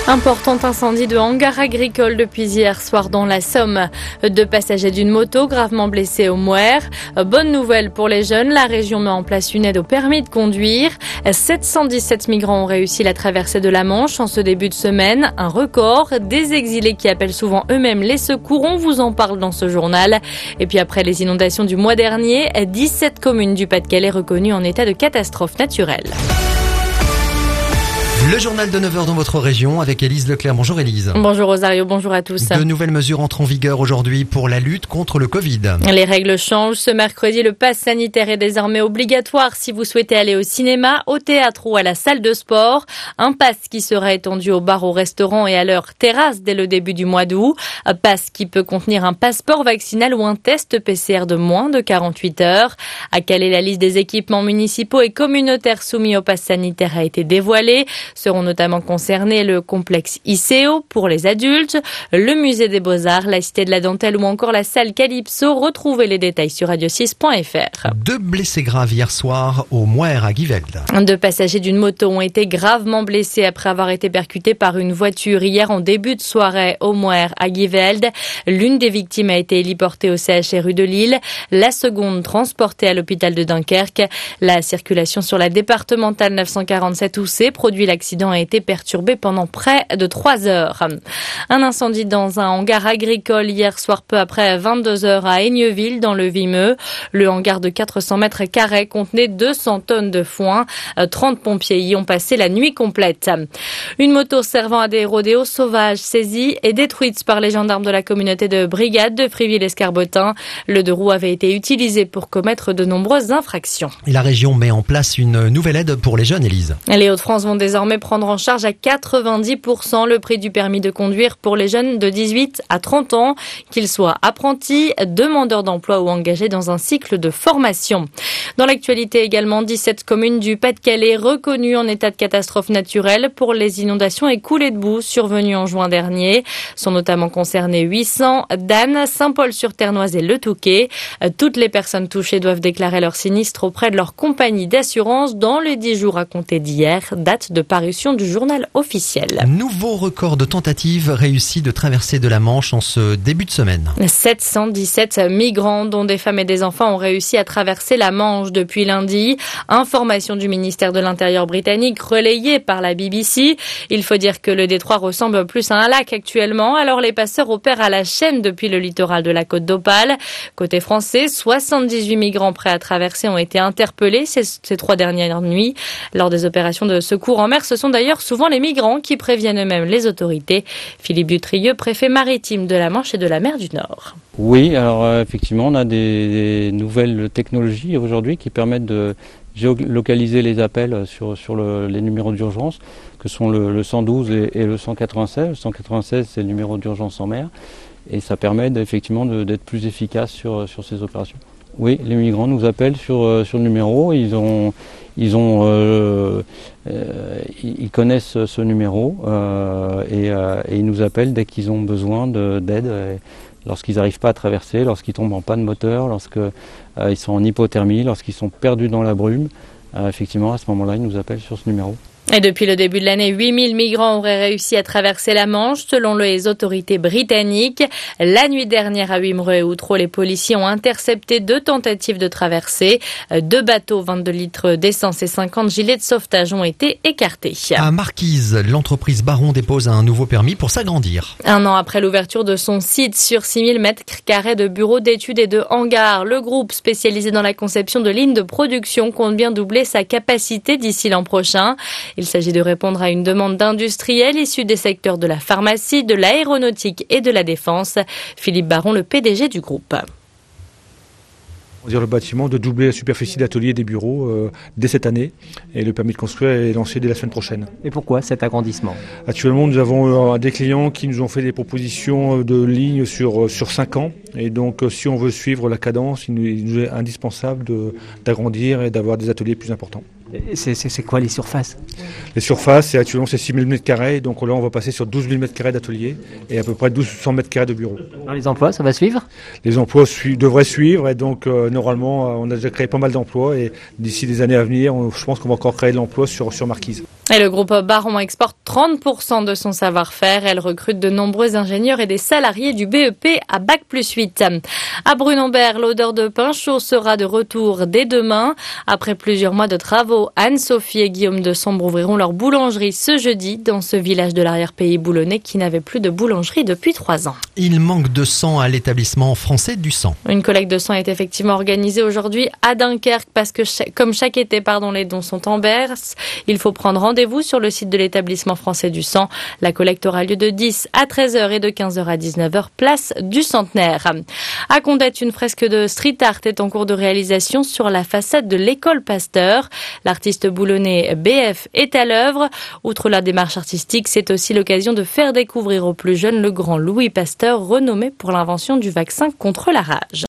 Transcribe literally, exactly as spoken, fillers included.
Important incendie de hangar agricole depuis hier soir dans la Somme. Deux passagers d'une moto gravement blessés au Mouer. Bonne nouvelle pour les jeunes, la région met en place une aide au permis de conduire. sept cent dix-sept migrants ont réussi la traversée de la Manche en ce début de semaine. Un record. Des exilés qui appellent souvent eux-mêmes les secours. On vous en parle dans ce journal. Et puis après les inondations du mois dernier, dix-sept communes du Pas-de-Calais reconnues en état de catastrophe naturelle. Le journal de neuf heures dans votre région avec Élise Leclerc. Bonjour Élise. Bonjour Rosario, bonjour à tous. De nouvelles mesures entrent en vigueur aujourd'hui pour la lutte contre le Covid. Les règles changent. Ce mercredi, le pass sanitaire est désormais obligatoire si vous souhaitez aller au cinéma, au théâtre ou à la salle de sport. Un pass qui sera étendu aux bars, aux restaurants et à leurs terrasses dès le début du mois d'août. Un pass qui peut contenir un passeport vaccinal ou un test P C R de moins de quarante-huit heures. À Calais, la liste des équipements municipaux et communautaires soumis au pass sanitaire a été dévoilée. Seront notamment concernés le complexe I C O pour les adultes, le musée des Beaux-Arts, la Cité de la Dentelle ou encore la salle Calypso. Retrouvez les détails sur radio six point f r. Deux blessés graves hier soir au Mouer à Givelde. Deux passagers d'une moto ont été gravement blessés après avoir été percutés par une voiture hier en début de soirée au Mouer à Givelde. L'une des victimes a été héliportée au C H R U de Lille, la seconde transportée à l'hôpital de Dunkerque. La circulation sur la départementale neuf cent quarante-sept U C produit l'accident. L'accident a été perturbé pendant près de trois heures. Un incendie dans un hangar agricole hier soir peu après vingt-deux heures à Aigneville dans le Vimeux. Le hangar de quatre cents mètres carrés contenait deux cents tonnes de foin. trente pompiers y ont passé la nuit complète. Une moto servant à des rodéos sauvages saisie et détruite par les gendarmes de la communauté de brigade de Friville-Escarbotin. Le deux roues avait été utilisé pour commettre de nombreuses infractions. Et la région met en place une nouvelle aide pour les jeunes, Élise. Les Hauts-de-France vont désormais prendre en charge à quatre-vingt-dix pour cent le prix du permis de conduire pour les jeunes de dix-huit à trente ans, qu'ils soient apprentis, demandeurs d'emploi ou engagés dans un cycle de formation. Dans l'actualité également, dix-sept communes du Pas-de-Calais reconnues en état de catastrophe naturelle pour les inondations et coulées de boue survenues en juin dernier. Sont notamment concernés huit cents, Dan, Saint-Paul-sur-Ternoise et Le Touquet. Toutes les personnes touchées doivent déclarer leur sinistre auprès de leur compagnie d'assurance dans les dix jours à compter d'hier, date de parution du journal officiel. Nouveau record de tentatives réussies de traverser de la Manche en ce début de semaine. sept cent dix-sept migrants, dont des femmes et des enfants, ont réussi à traverser la Manche depuis lundi. Information du ministère de l'Intérieur britannique relayée par la B B C. Il faut dire que le détroit ressemble plus à un lac actuellement, alors les passeurs opèrent à la chaîne depuis le littoral de la Côte d'Opale. Côté français, soixante-dix-huit migrants prêts à traverser ont été interpellés ces, ces trois dernières nuits. Lors des opérations de secours en mer, ce sont d'ailleurs souvent les migrants qui préviennent eux-mêmes les autorités. Philippe Dutrieux, préfet maritime de la Manche et de la mer du Nord. Oui, alors euh, effectivement, on a des, des nouvelles technologies aujourd'hui qui permettent de géolocaliser les appels sur, sur le, les numéros d'urgence, que sont le, le cent douze et, et le cent quatre-vingt-seize. Le cent quatre-vingt-seize, c'est le numéro d'urgence en mer, et ça permet effectivement d'être plus efficace sur, sur ces opérations. Oui, les migrants nous appellent sur, sur le numéro, ils ont, ils, ont, euh, euh, ils connaissent ce numéro euh, et, euh, et ils nous appellent dès qu'ils ont besoin d'aide, lorsqu'ils n'arrivent pas à traverser, lorsqu'ils tombent en panne moteur, lorsqu'ils euh, sont en hypothermie, lorsqu'ils sont perdus dans la brume. Euh, effectivement, à ce moment-là, ils nous appellent sur ce numéro. Et depuis le début de l'année, huit mille migrants auraient réussi à traverser la Manche, selon les autorités britanniques. La nuit dernière, à Wimereux et Outreau, les policiers ont intercepté deux tentatives de traversée. Deux bateaux, vingt-deux litres d'essence et cinquante gilets de sauvetage ont été écartés. À Marquise, l'entreprise Baron dépose un nouveau permis pour s'agrandir. Un an après l'ouverture de son site sur six mille mètres carrés de bureaux d'études et de hangars, le groupe spécialisé dans la conception de lignes de production compte bien doubler sa capacité d'ici l'an prochain. Il s'agit de répondre à une demande d'industriels issus des secteurs de la pharmacie, de l'aéronautique et de la défense. Philippe Baron, le P D G du groupe. On dire le bâtiment de doubler la superficie d'atelier des bureaux euh, dès cette année, et le permis de construire est lancé dès la semaine prochaine. Et pourquoi cet agrandissement? Actuellement, nous avons euh, des clients qui nous ont fait des propositions de lignes sur, euh, sur cinq ans, et donc euh, si on veut suivre la cadence, il nous, il nous est indispensable d'agrandir et d'avoir des ateliers plus importants. C'est quoi les surfaces? Les surfaces, c'est actuellement c'est six mille mètres carrés, donc là on va passer sur douze mille mètres carrés d'atelier et à peu près douze cents mètres carrés de bureaux. Alors les emplois, ça va suivre? Les emplois su devraient suivre, et donc euh, normalement on a déjà créé pas mal d'emplois, et d'ici les années à venir, on, je pense qu'on va encore créer de l'emploi sur, sur Marquise. Et le groupe Baron exporte trente pour cent de son savoir-faire. Elle recrute de nombreux ingénieurs et des salariés du B E P à bac plus huit. À Brunambert, l'odeur de pain chaud sera de retour dès demain. Après plusieurs mois de travaux, Anne-Sophie et Guillaume de Sombre ouvriront leur boulangerie ce jeudi dans ce village de l'arrière-pays boulonnais qui n'avait plus de boulangerie depuis trois ans. Il manque de sang à l'établissement français du sang. Une collecte de sang est effectivement organisée aujourd'hui à Dunkerque parce que comme chaque été, pardon, les dons sont en baisse. Il faut prendre rendez-vous Rendez-vous sur le site de l'établissement français du sang. La collecte aura lieu de dix à treize heures et de quinze heures à dix-neuf heures, place du Centenaire. À Condette, une fresque de street art est en cours de réalisation sur la façade de l'école Pasteur. L'artiste boulonnais B F est à l'œuvre. Outre la démarche artistique, c'est aussi l'occasion de faire découvrir aux plus jeunes le grand Louis Pasteur, renommé pour l'invention du vaccin contre la rage.